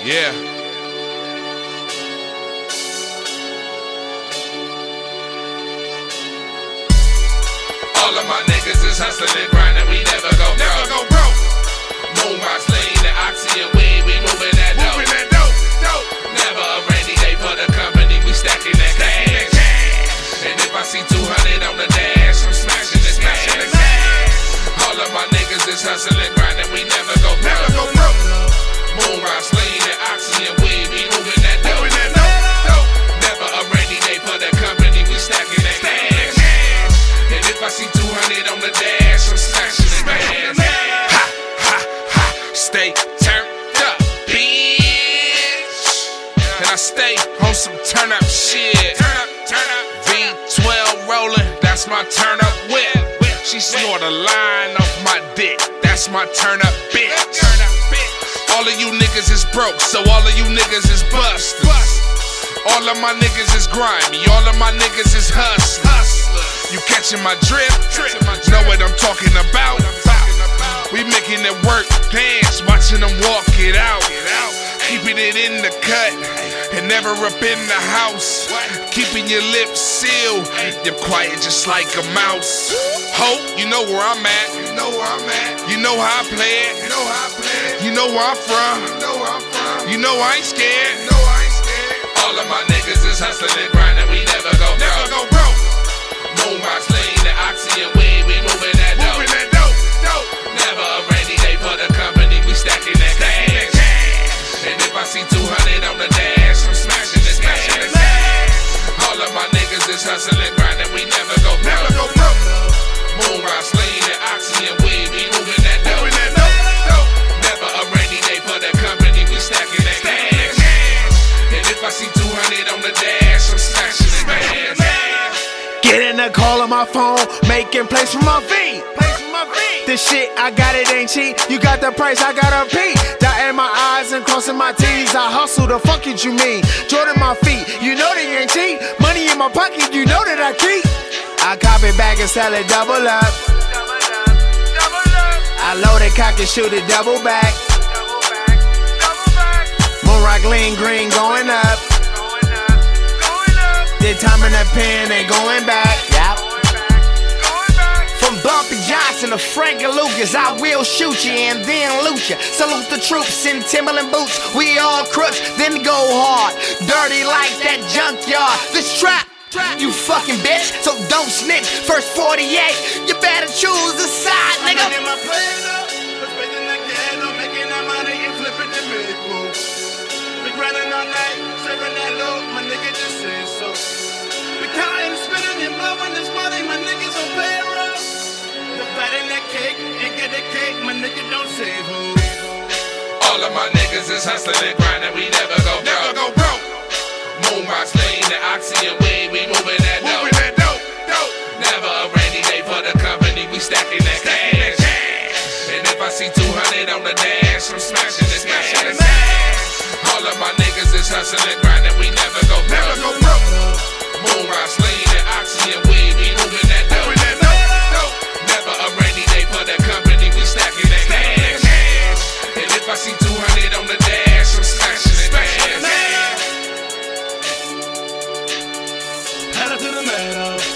Yeah. All of my niggas is hustling and grinding, we never go broke. Moon rocks, lean, the oxy and weed, we moving that dope. Never a rainy day for the company, we stacking that cash. And if I see 200 on the dash, I'm smashing this cash. All of my niggas is hustling and grinding, we never go broke. Moon rocks, lean, the oxy and weed, we moving that dope. Never a rainy day for the company, we stacking that cash. And if I see 200 on the dash, I'm smashing it, man. Ha, ha, ha. Stay turned up, bitch. And I stay on some turn up shit. Turn up. V12 rolling, that's my turn up whip. She snort a line off my dick, that's my turn up bitch. All of you niggas is broke, so all of you niggas is busters. All of my niggas is grimy, all of my niggas is hustlers. You catching my drip? Know what I'm talking about? We making it work, dance, watching them walk it out. Keeping it in the cut and never up in the house. Keeping your lips sealed, you're quiet just like a mouse. Hope, you know where I'm at. You know how I play it. You know where I'm from. You know I ain't scared. All of my niggas is hustling and grinding, we never go broke. Moon rocks, lean, the oxy and weed, we moving that dope. Never a rainy day for the company, we stacking that cash. And if I see 200 on the dash, I'm smashing this cash. All of my niggas is hustling and grinding, we never go broke. Moon rocks, lean, the oxy and weed, we moving that dope. Never a rainy day for the company, we stacking that cash. And if I see 200 on the dash, I'm smashing this cash. Getting a call on my phone, making place for my V. This shit, I got it, ain't cheap. You got the price, I got a P. Dotting my I's and crossing my T's. I hustle, the fuck it you mean? Jordan my feet, you know they ain't cheap. Money in my pocket, you know that I keep. I cop it back and sell it double up. I load it, cock and shoot it double back. Moon rock, lean, green, going up. The time in the pen ain't going back. Yep. From Bumpy Johnson to Frank Lucas, I will shoot you and then loot you. Salute the troops in Timberland boots. We all crooks, then go hard. Dirty like that junkyard. This trap, you fucking bitch, so don't snitch. First 48, you better choose a side, nigga. Grinding all night, serving that low, my nigga just say so. We counting, spending and blowing this money, my niggas on payroll. Dividing that cake and get the cake, my nigga don't save hoes. All of my niggas is hustling and grinding, we never go broke. Moon rocks, lean, the oxy and weed, we moving that dope. Never a rainy day for the company, we stacking that cash. And if I see 200 on the dash, I'm smashing this cash. All of my niggas is hustling and grinding, we never go broke. Moon rocks, lean, the oxy and weed, we moving that dope. Never a rainy day for the company, we stacking that cash. And if I see 200 on the dash, I'm smashing it cash. Pedal to the metal.